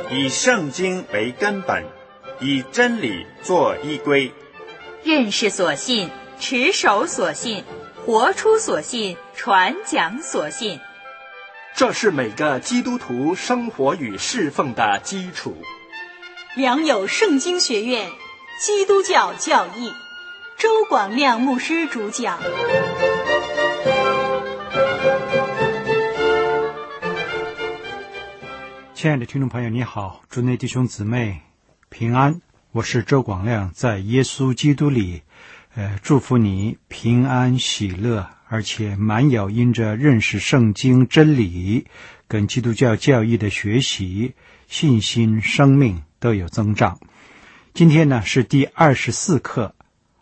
以圣经为根本，以真理做依归。 认识所信，持守所信，活出所信，传讲所信。 这是每个基督徒生活与侍奉的基础。 良友圣经学院基督教教义，周广亮牧师主讲。 亲爱的听众朋友，你好，主内弟兄姊妹平安，我是周广亮，在耶稣基督里祝福你平安喜乐，而且满有因着认识圣经真理跟基督教教义的学习，信心生命都有增长。今天呢是第24课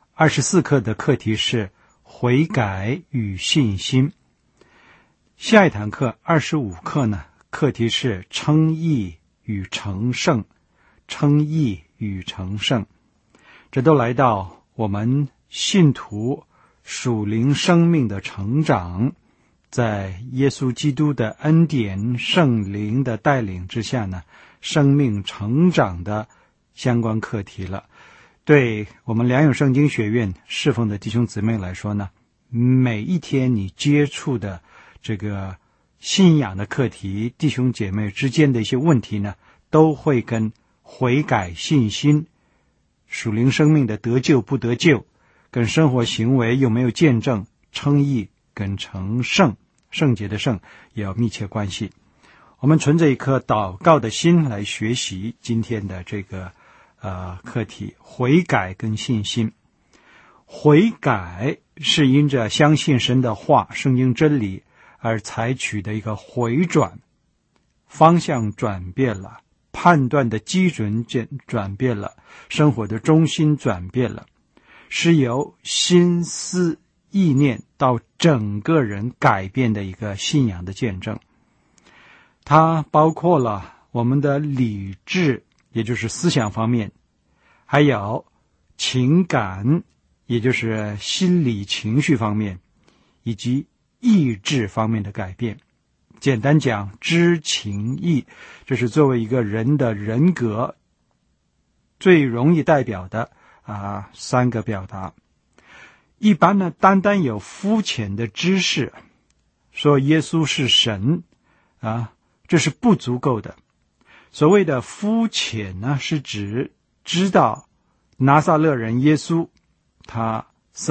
，24课的课题是悔改与信心。下一堂课25课呢，课题是称义与成圣，称义与成圣。这都来到我们信徒属灵生命的成长，在耶稣基督的恩典圣灵的带领之下呢，生命成长的相关课题了。对我们良友圣经学院侍奉的弟兄姊妹来说呢，每一天你接触的这个信仰的课题，弟兄姐妹之间的一些问题呢，都会跟悔改、信心、属灵生命的得救不得救，跟生活行为有没有见证、称义跟成圣、圣洁的圣也有密切关系。我们存着一颗祷告的心来学习今天的这个课题，悔改跟信心。悔改是因着相信神的话、圣经真理而采取的一个回转，方向转变了，判断的基准转变了，生活的中心转变了，是由心思意念到整个人改变的一个信仰的见证。它包括了我们的理智，也就是思想方面，还有情感，也就是心理情绪方面，以及意志方面的改变。简单讲，知情意，这是作为一个人的人格最容易代表的三个表达。一般呢，单单有肤浅的知识，说耶稣是神这是不足够的。所谓的肤浅呢，是指知道拿撒勒人耶稣，他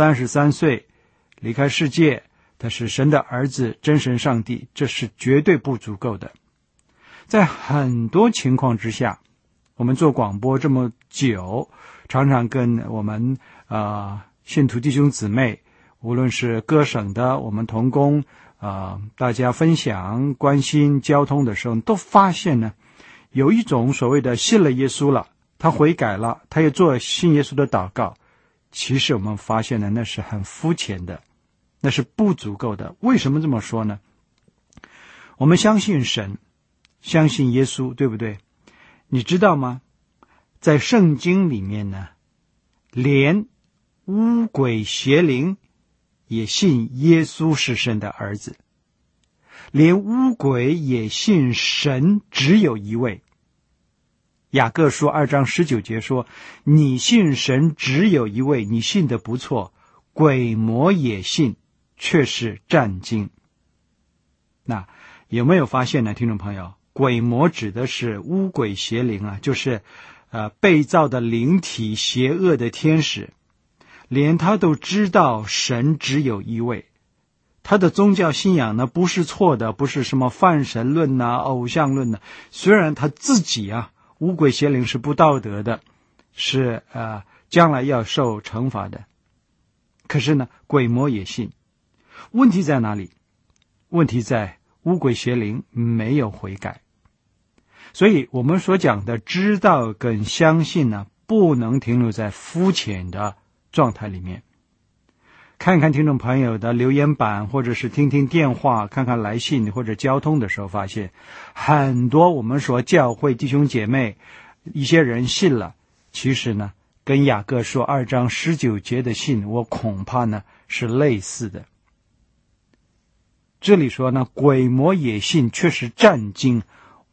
33岁离开世界，他是神的儿子，真神上帝，这是绝对不足够的。在很多情况之下，我们做广播这么久，常常跟我们信徒弟兄姊妹，无论是各省的我们同工大家分享关心交通的时候，都发现呢，有一种所谓的信了耶稣了，他悔改了，他也做信耶稣的祷告，其实我们发现呢，那是很肤浅的，那是不足够的。为什么这么说呢？我们相信神，相信耶稣，对不对？你知道吗？在圣经里面呢，连污鬼邪灵也信耶稣是神的儿子，连污鬼也信神只有一位。雅各书2章19节说，你信神只有一位，你信得不错，鬼魔也信，却是战惊。那有没有发现呢，听众朋友？鬼魔指的是污鬼邪灵就是被造的灵体，邪恶的天使，连他都知道神只有一位。他的宗教信仰呢，不是错的，不是什么泛神论偶像论虽然他自己污鬼邪灵是不道德的，是将来要受惩罚的，可是呢，鬼魔也信。问题在哪里？问题在污鬼邪灵没有悔改。所以我们所讲的知道跟相信呢，不能停留在肤浅的状态里面。看看听众朋友的留言板，或者是听听电话，看看来信或者交通的时候，发现很多我们说教会弟兄姐妹一些人信了，其实呢跟雅各书2章19节的信，我恐怕呢是类似的。这里说呢，鬼魔也信，却是战惊。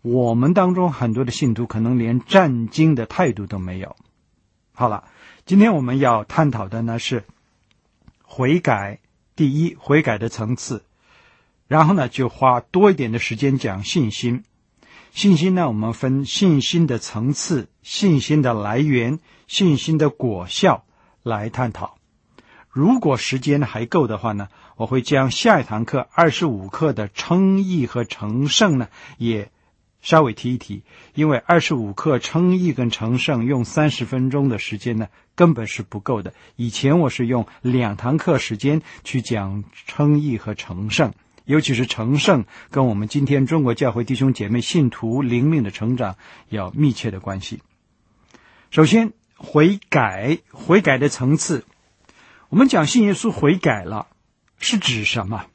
我们当中很多的信徒可能连战经的态度都没有。好了，今天我们要探讨的呢是悔改，第一，悔改的层次，然后呢就花多一点的时间讲信心。信心呢，我们分信心的层次、信心的来源、信心的果效来探讨。如果时间还够的话呢，我会将下一堂课25课的称义和成圣呢也稍微提一提，因为25课称义跟成圣用30分钟的时间呢根本是不够的。以前我是用2堂课时间去讲称义和成圣，尤其是成圣跟我们今天中国教会弟兄姐妹信徒灵命的成长有密切的关系。首先，悔改的层次，我们讲信耶稣悔改了，是指什么？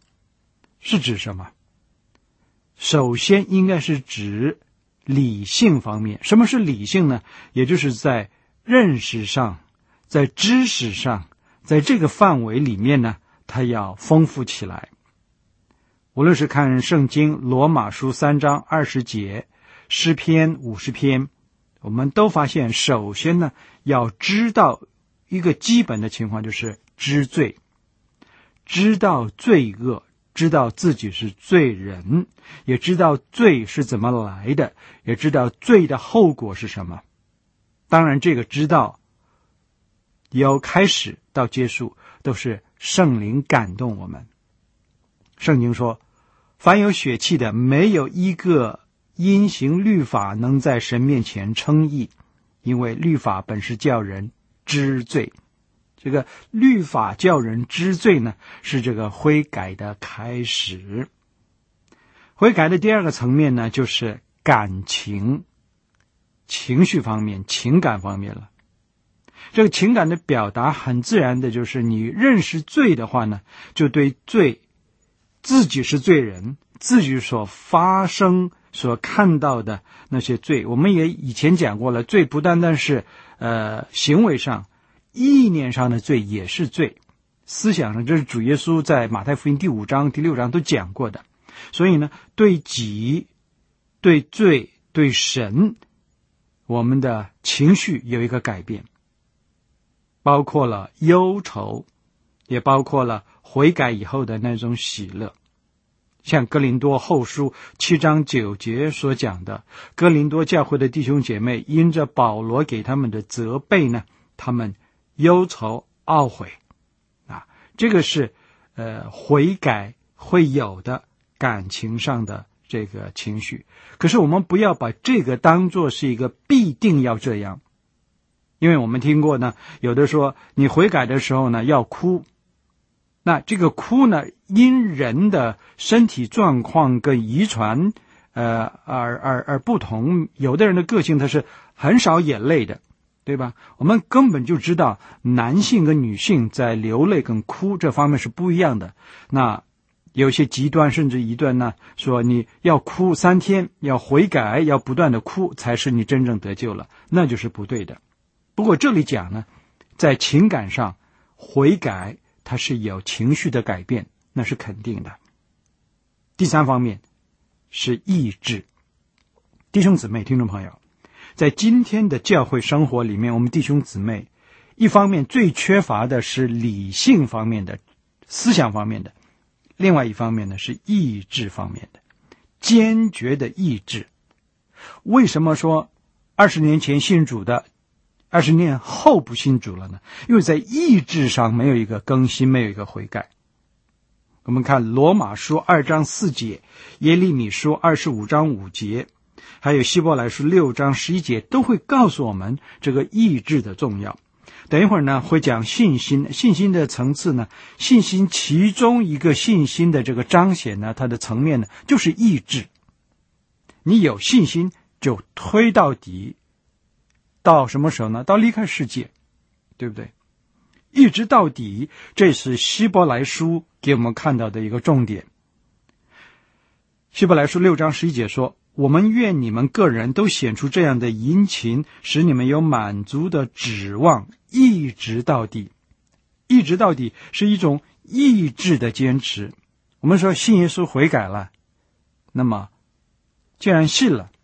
首先应该是指理性方面。什么是理性呢？也就是在认识上，在知识上，在这个范围里面呢，它要丰富起来。无论是看圣经罗马书3章20节，诗篇50篇，我们都发现首先呢要知道一个基本的情况，就是知罪，知道罪恶，知道自己是罪人，也知道罪是怎么来的，也知道罪的后果是什么。当然这个知道由开始到结束都是圣灵感动我们。圣经说，凡有血气的，没有一个因行律法能在神面前称义，因为律法本是叫人知罪。这个律法叫人知罪呢，是这个悔改的开始。悔改的第二个层面呢，就是感情、情绪方面、情感方面了。这个情感的表达很自然的，就是你认识罪的话呢，就对罪，自己是罪人，自己所发生所看到的那些罪，我们也以前讲过了，罪不单单是行为上，意念上的罪也是罪，思想上，这是主耶稣在马太福音第5章第6章都讲过的。所以呢，对己、对罪、对神，我们的情绪有一个改变，包括了忧愁，也包括了悔改以后的那种喜乐。像哥林多后书7章9节所讲的，哥林多教会的弟兄姐妹因着保罗给他们的责备呢，他们忧愁懊悔啊，这个是悔改会有的感情上的这个情绪。可是我们不要把这个当作是一个必定要这样，因为我们听过呢，有的说你悔改的时候呢要哭，那这个哭呢，因人的身体状况跟遗传而不同，有的人的个性他是很少眼泪的，对吧？我们根本就知道男性跟女性在流泪跟哭这方面是不一样的。那有些极端甚至一段呢，说你要哭3天，要悔改，要不断的哭才是你真正得救了，那就是不对的。不过这里讲呢，在情感上悔改它是有情绪的改变，那是肯定的。第3方面是意志。弟兄姊妹、听众朋友，在今天的教会生活里面，我们弟兄姊妹一方面最缺乏的是理性方面的、思想方面的，另外一方面呢是意志方面的，坚决的意志。为什么说20年前信主的20年后不信主了呢？因为在意志上没有一个更新，没有一个悔改。我们看罗马书2章4节，耶利米书25章5节，还有希伯来书6章11节，都会告诉我们这个意志的重要。等一会儿呢会讲信心的层次呢，信心其中一个信心的这个彰显呢，它的层面呢就是意志。你有信心就推到底，到什么时候呢？到离开世界，对不对？一直到底，这是希伯来书给我们看到的一个重点。希伯来书6章11节说，我们愿你们个人都显出这样的殷勤，使你们有满足的指望，一直到底。一直到底是一种意志的坚持。我们说信耶稣悔改了，那么既然信了，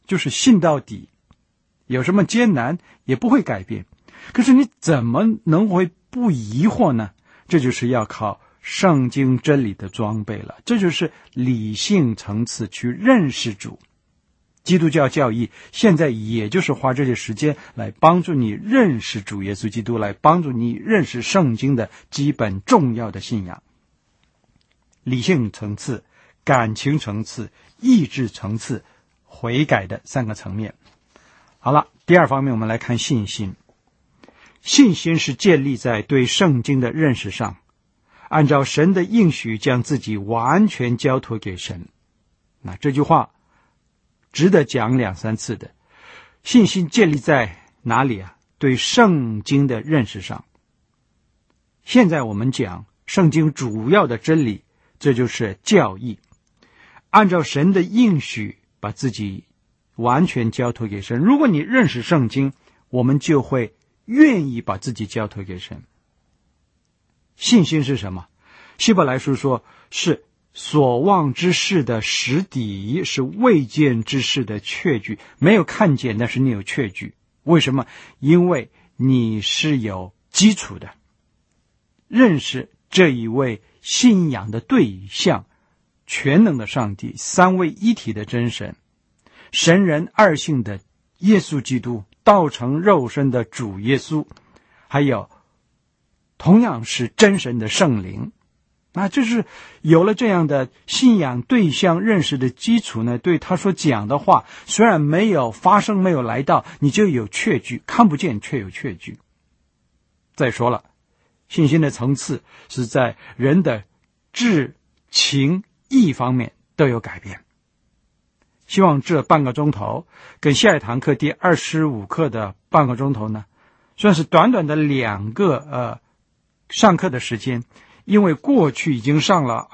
就是信到底，有什么艰难也不会改变。可是你怎么能会不疑惑呢？这就是要靠圣经真理的装备了，这就是理性层次去认识主。基督教教义现在也就是花这些时间来帮助你认识主耶稣基督，来帮助你认识圣经的基本重要的信仰。理性层次、感情层次、意志层次、悔改的3个层面。好了，第2方面我们来看信心。信心是建立在对圣经的认识上，按照神的应许将自己完全交托给神。那这句话值得讲2、3次的。信心建立在哪里啊？对圣经的认识上。现在我们讲圣经主要的真理，这就是教义。按照神的应许把自己完全交托给神。如果你认识圣经，我们就会愿意把自己交托给神。信心是什么？希伯来书说是所望之事的实底，是未见之事的确据。没有看见，但是你有确据。为什么？因为你是有基础的，认识这一位信仰的对象，全能的上帝，三位一体的真神，神人二性的耶稣基督，道成肉身的主耶稣，还有同样是真神的圣灵。那就是有了这样的信仰对象认识的基础呢，对他所讲的话虽然没有发生，没有来到，你就有确据，看不见却有确据。再说了，信心的层次是在人的智、情、意方面都有改变。希望这半个钟头跟下一堂课第25课的半个钟头呢，算是短短的2个上课的时间。因为过去已经上了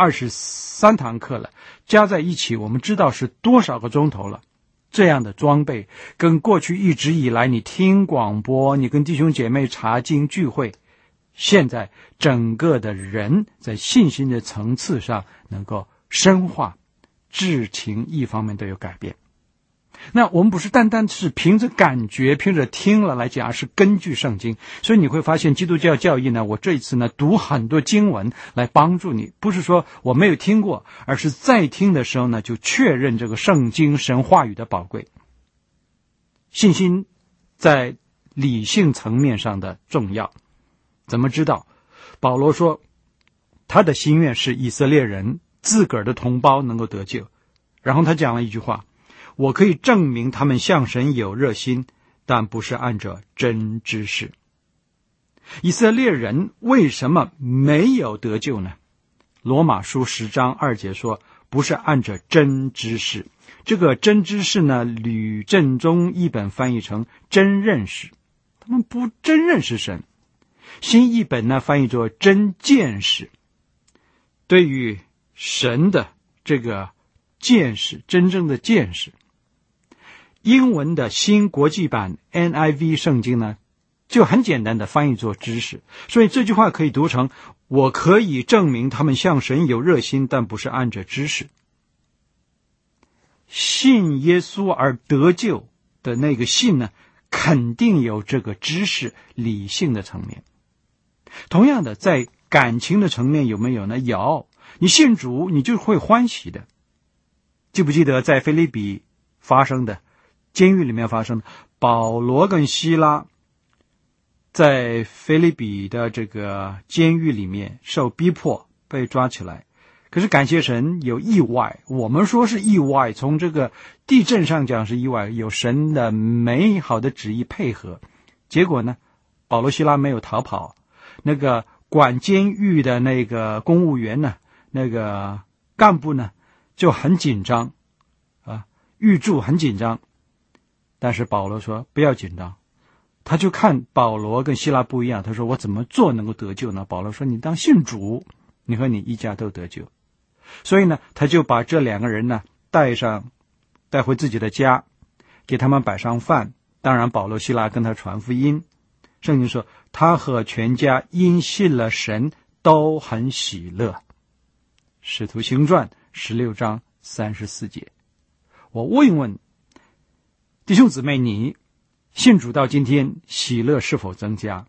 23堂课了，加在一起我们知道是多少个钟头了。这样的装备跟过去一直以来你听广播，你跟弟兄姐妹查经聚会，现在整个的人在信心的层次上能够深化，智情意方面都有改变。那我们不是单单是凭着感觉凭着听了来讲，而是根据圣经。所以你会发现基督教教义呢，我这一次呢读很多经文来帮助你，不是说我没有听过，而是在听的时候呢就确认这个圣经神话语的宝贵。信心在理性层面上的重要，怎么知道？保罗说他的心愿是以色列人自个儿的同胞能够得救，然后他讲了一句话，我可以证明他们向神有热心，但不是按着真知识。以色列人为什么没有得救呢？罗马书10章2节说，不是按着真知识。这个真知识呢，吕振中译本翻译成真认识，他们不真认识神。新译本呢翻译作真见识，对于神的这个见识，真正的见识。英文的新国际版 NIV 圣经呢就很简单的翻译作知识，所以这句话可以读成，我可以证明他们向神有热心，但不是按着知识。信耶稣而得救的那个信呢，肯定有这个知识理性的层面。同样的，在感情的层面有没有呢？有，你信主你就会欢喜的。记不记得在腓立比发生的，监狱里面发生的，保罗跟希拉在腓立比的这个监狱里面受逼迫被抓起来，可是感谢神有意外，我们说是意外，从这个地震上讲是意外，有神的美好的旨意配合。结果呢，保罗希拉没有逃跑，那个管监狱的那个公务员呢，那个干部呢就很紧张狱卒很紧张。但是保罗说不要紧张，他就看保罗跟希拉不一样，他说我怎么做能够得救呢？保罗说你当信主，你和你一家都得救。所以呢，他就把这2个人呢带回自己的家，给他们摆上饭。当然保罗希拉跟他传福音。圣经说他和全家因信了神都很喜乐。使徒行传16章34节。我问一问， 弟兄姊妹，你信主到今天，喜乐是否增加？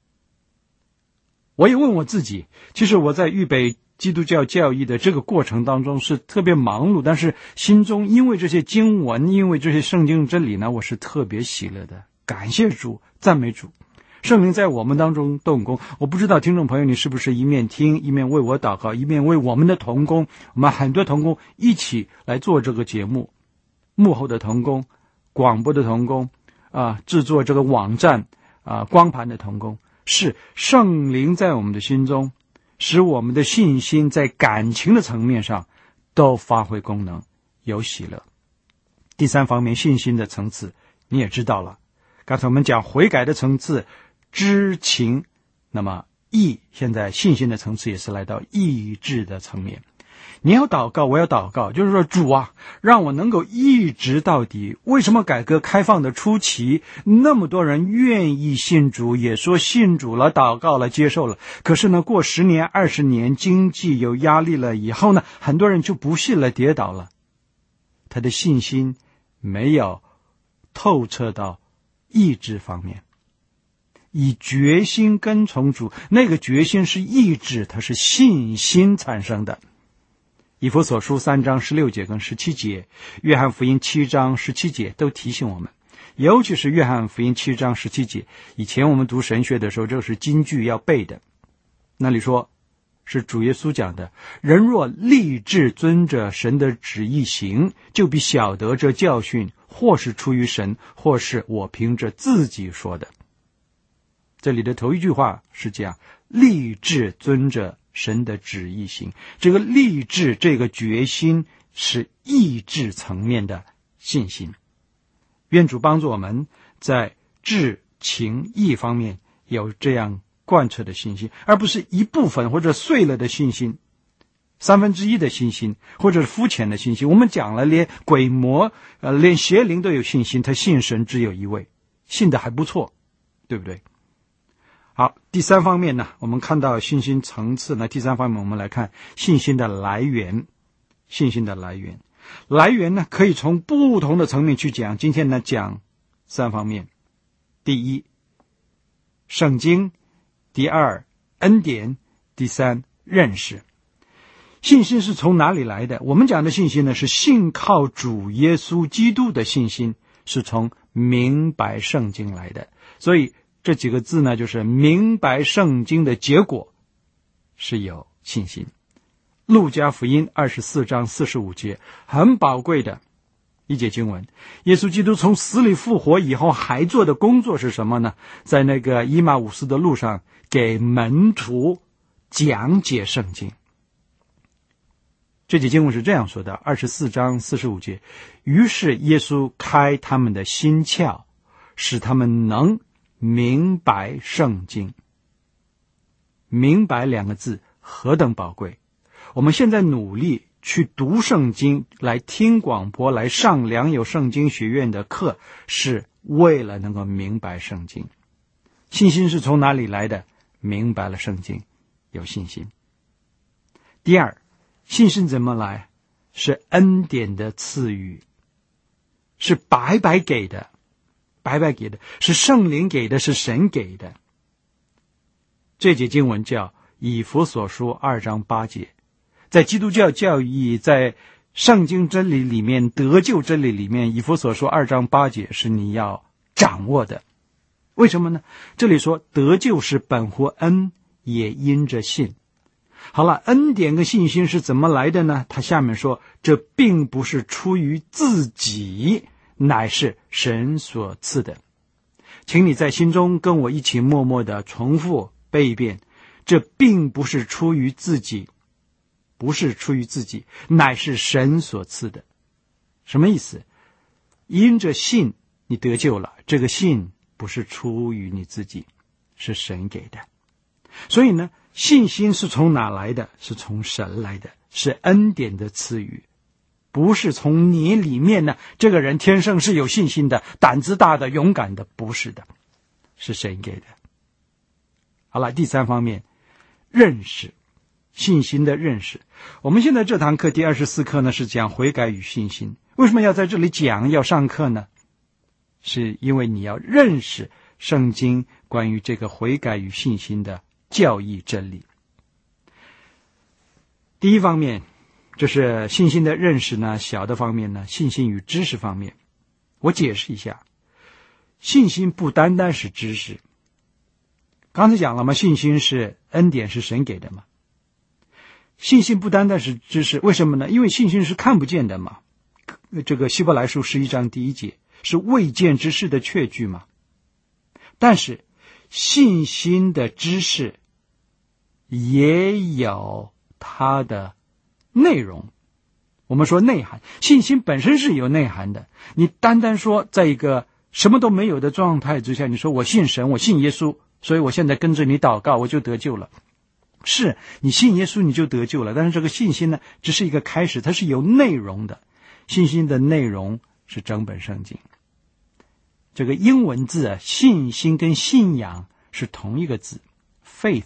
我也问我自己，其实我在预备基督教教义的这个过程当中是特别忙碌，但是心中因为这些经文，因为这些圣经真理呢，我是特别喜乐的，感谢主，赞美主。圣灵在我们当中动工，我不知道听众朋友你是不是一面听一面为我祷告，一面为我们的同工，我们很多同工一起来做这个节目，幕后的同工，广播的同工制作这个网站光盘的同工，是圣灵在我们的心中，使我们的信心在感情的层面上都发挥功能，有喜乐。第三方面，信心的层次你也知道了，刚才我们讲悔改的层次，知情，那么意，现在信心的层次也是来到意志的层面。你要祷告，我要祷告，就是说主啊，让我能够一直到底。为什么改革开放的初期那么多人愿意信主，也说信主了，祷告了，接受了，可是呢过10年20年经济有压力了以后呢，很多人就不信了，跌倒了，他的信心没有透彻到意志方面，以决心跟从主，那个决心是意志，它是信心产生的。以弗所书3章16节跟17节，约翰福音7章17节都提醒我们，尤其是约翰福音7章17节，以前我们读神学的时候，这是金句要背的。那里说是主耶稣讲的，人若立志遵着神的旨意行，就必晓得这教训或是出于神，或是我凭着自己说的。这里的头一句话是这样，立志遵着神的旨意行，这个立志，这个决心是意志层面的信心。愿主帮助我们在志情意方面有这样贯彻的信心，而不是一部分或者碎了的信心，1/3的信心，或者是肤浅的信心。我们讲了，连鬼魔连邪灵都有信心，他信神只有一位，信的还不错，对不对？好，第三方面呢，我们看到信心层次呢，第三方面我们来看信心的来源。信心的来源呢，可以从不同的层面去讲，今天呢讲3方面。第一，圣经；第二，恩典；第三，认识。信心是从哪里来的？我们讲的信心呢，是信靠主耶稣基督的信心，是从明白圣经来的。所以这几个字呢，就是明白圣经的结果是有信心。路加福音24章45节，很宝贵的一节经文。耶稣基督从死里复活以后还做的工作是什么呢？在那个以马忤斯的路上给门徒讲解圣经。这节经文是这样说的，24章45节，于是耶稣开他们的心窍，使他们能明白圣经。明白2个字何等宝贵。我们现在努力去读圣经，来听广播，来上良友圣经学院的课，是为了能够明白圣经。信心是从哪里来的？明白了圣经，有信心。第二，信心怎么来？是恩典的赐予，是白白给的，是圣灵给的，是神给的。这节经文叫以弗所书2章8节。在基督教教义，在圣经真理里面，得救真理里面，以弗所书2章8节是你要掌握的。为什么呢？这里说得救是本乎恩，也因着信。好了，恩典跟信心是怎么来的呢？他下面说，这并不是出于自己，乃是神所赐的。请你在心中跟我一起默默地重复背一遍，这并不是出于自己，不是出于自己，乃是神所赐的。什么意思？因着信你得救了，这个信不是出于你自己，是神给的。所以呢，信心是从哪来的？是从神来的，是恩典的赐予，不是从你里面呢，这个人天生是有信心的，胆子大的，勇敢的，不是的，是神给的。好了，第三方面，认识，信心的认识。我们现在这堂课第24课呢，是讲悔改与信心。为什么要在这里讲，要上课呢？ 是因为你要认识圣经关于这个悔改与信心的教义真理。第一方面就是信心的认识呢，小的方面呢，信心与知识方面。我解释一下，信心不单单是知识。刚才讲了嘛，信心是恩典，是神给的嘛。信心不单单是知识，为什么呢？因为信心是看不见的嘛。这个希伯来书11章第1节是未见之事的确据嘛。但是信心的知识也有它的内容，我们说内涵，信心本身是有内涵的。你单单说在一个什么都没有的状态之下，你说我信神，我信耶稣，所以我现在跟着你祷告，我就得救了。是你信耶稣你就得救了，但是这个信心呢，只是一个开始，它是有内容的。信心的内容是整本圣经。这个英文字啊，信心跟信仰是同一个字 ，faith，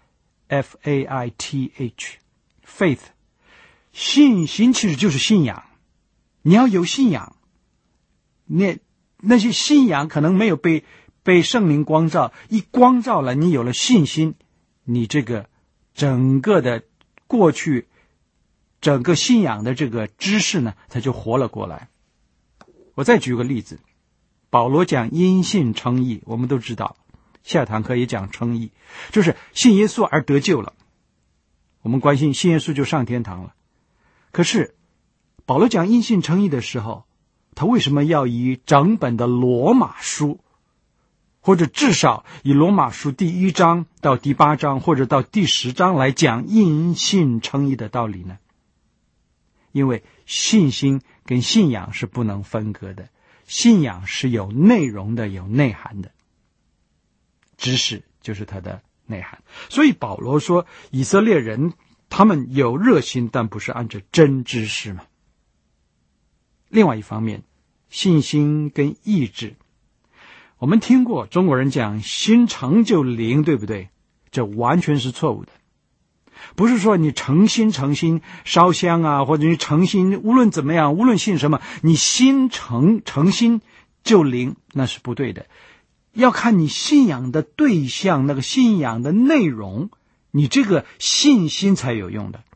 F-A-I-T-H， faith。信心其实就是信仰，你要有信仰，那些信仰可能没有被圣灵光照，一光照了，你有了信心，你这个整个的过去整个信仰的这个知识呢，它就活了过来。我再举个例子，保罗讲因信称义，我们都知道，下堂课也讲称义，就是信耶稣而得救了，我们关心信耶稣就上天堂了。可是保罗讲因信称义的时候，他为什么要以整本的罗马书，或者至少以罗马书第1章到第8章或者到第10章来讲因信称义的道理呢？因为信心跟信仰是不能分割的，信仰是有内容的，有内涵的，知识就是它的内涵。所以保罗说以色列人他们有热心，但不是按着真知识嘛。另外一方面，信心跟意志，我们听过中国人讲心诚就灵，对不对？这完全是错误的。不是说你诚心烧香啊，或者你诚心无论怎么样，无论信什么，你心诚心就灵，那是不对的。要看你信仰的对象，那个信仰的内容，你这个信心才有用的。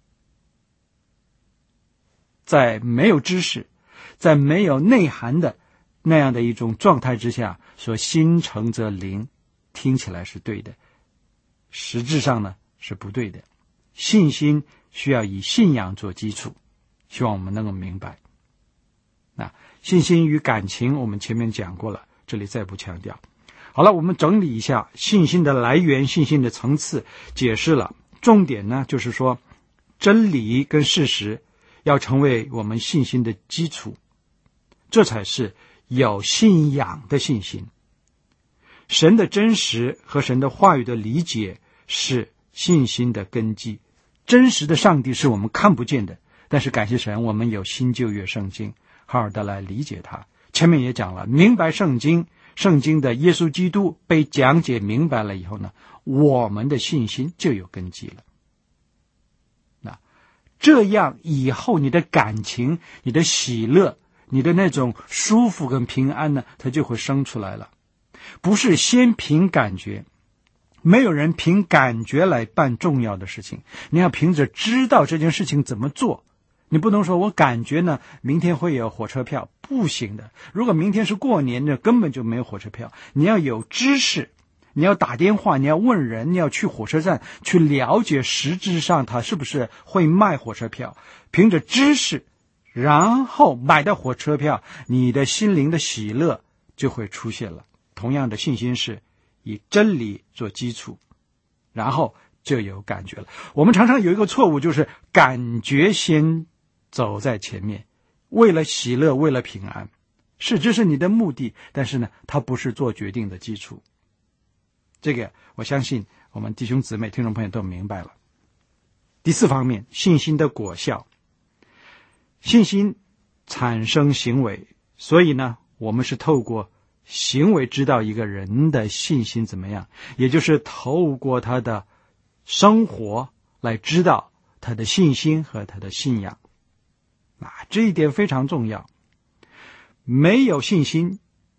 在没有知识，在没有内涵的那样的一种状态之下，说心诚则灵，听起来是对的，实质上呢是不对的。信心需要以信仰做基础，希望我们能够明白。那信心与感情我们前面讲过了，这里再不强调。好了，我们整理一下信心的来源，信心的层次解释了。重点呢就是说，真理跟事实要成为我们信心的基础，这才是有信仰的信心。神的真实和神的话语的理解是信心的根基。真实的上帝是我们看不见的，但是感谢神，我们有新旧约圣经，好好的来理解它。前面也讲了，明白圣经的耶稣基督被讲解明白了以后呢，我们的信心就有根基了。那这样以后你的感情，你的喜乐，你的那种舒服跟平安呢，它就会生出来了。不是先凭感觉，没有人凭感觉来办重要的事情，你要凭着知道这件事情怎么做。你不能说我感觉呢明天会有火车票，不行的。如果明天是过年，那根本就没有火车票。你要有知识，你要打电话，你要问人，你要去火车站去了解实质上他是不是会卖火车票。凭着知识，然后买到火车票，你的心灵的喜乐就会出现了。同样的信心是以真理做基础，然后就有感觉了。我们常常有一个错误，就是感觉先走在前面，为了喜乐，为了平安，这是你的目的，但是呢，它不是做决定的基础。这个我相信我们弟兄姊妹听众朋友都明白了。第4方面，信心的果效。信心产生行为，所以呢，我们是透过行为知道一个人的信心怎么样，也就是透过他的生活来知道他的信心和他的信仰。这一点非常重要。没有信心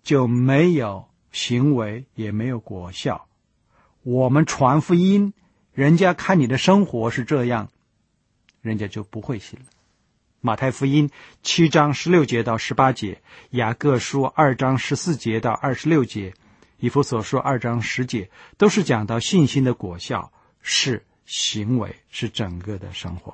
就没有行为，也没有果效。我们传福音，人家看你的生活是这样，人家就不会信了。马太福音7章16节到18节，雅各书2章14节到26节，以弗所书2章10节，都是讲到信心的果效是行为，是整个的生活。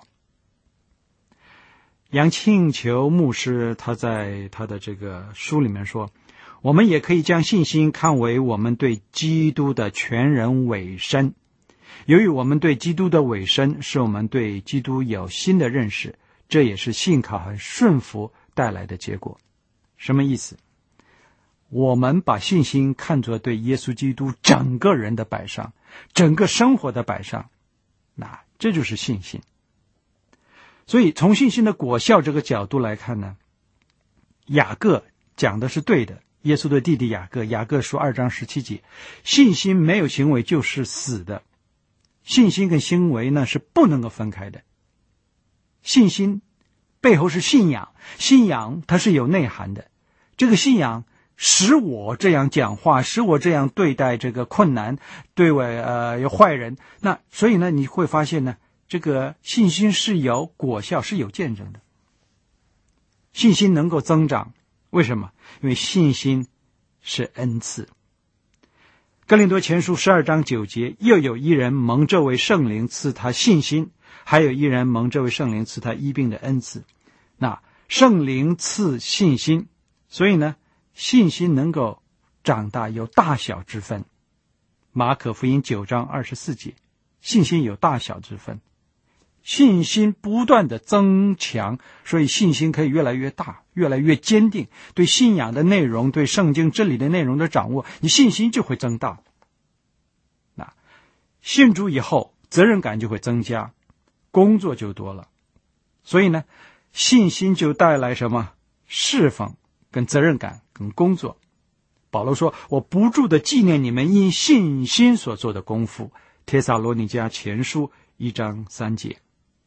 杨庆求牧师他在他的这个书里面说，我们也可以将信心看为我们对基督的全人委身。由于我们对基督的委身，使我们对基督有新的认识，这也是信靠和顺服带来的结果。什么意思？我们把信心看作对耶稣基督整个人的摆上，整个生活的摆上，那这就是信心。所以从信心的果效这个角度来看呢，雅各讲的是对的。耶稣的弟弟雅各，雅各书2章17节，信心没有行为就是死的。信心跟行为呢是不能够分开的。信心背后是信仰，信仰它是有内涵的。这个信仰使我这样讲话，使我这样对待这个困难，对我有坏人。那所以呢，你会发现呢，这个信心是有果效，是有见证的。信心能够增长，为什么？因为信心是恩赐。哥林多前书12章9节，又有一人蒙这位圣灵赐他信心，还有一人蒙这位圣灵赐他医病的恩赐。那圣灵赐信心，所以呢，信心能够长大，有大小之分。马可福音9章24节，信心有大小之分。信心不断的增强，所以信心可以越来越大，越来越坚定。对信仰的内容，对圣经真理的内容的掌握，你信心就会增大。那信主以后，责任感就会增加，工作就多了。所以呢，信心就带来什么？侍奉跟责任感跟工作。保罗说，我不住的纪念你们因信心所做的功夫。帖撒罗尼迦前书1章3节。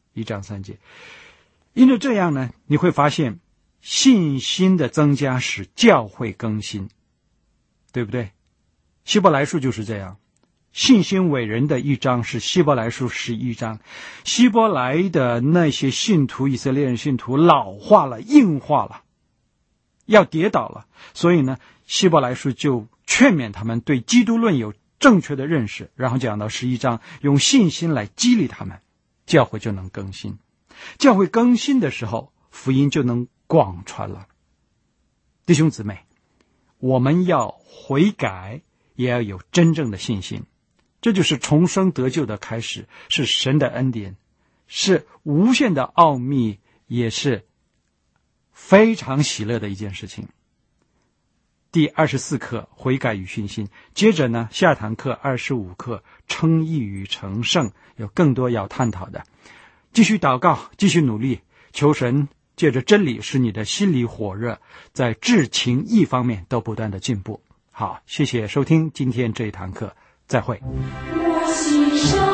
因着这样呢，你会发现信心的增加使教会更新，对不对？希伯来书就是这样，信心伟人的一章是希伯来书11章。希伯来的那些信徒，以色列人信徒老化了，硬化了，要跌倒了，所以呢，希伯来书就劝勉他们对基督论有正确的认识，然后讲到11章，用信心来激励他们，教会就能更新。教会更新的时候，福音就能广传了。弟兄姊妹，我们要悔改，也要有真正的信心。这就是重生得救的开始，是神的恩典，是无限的奥秘，也是非常喜乐的一件事情。第24课悔改与信心，接着呢，下堂课25课称义与成圣，有更多要探讨的。继续祷告，继续努力，求神借着真理使你的心里火热，在智情义方面都不断的进步。好，谢谢收听今天这一堂课，再会。我心上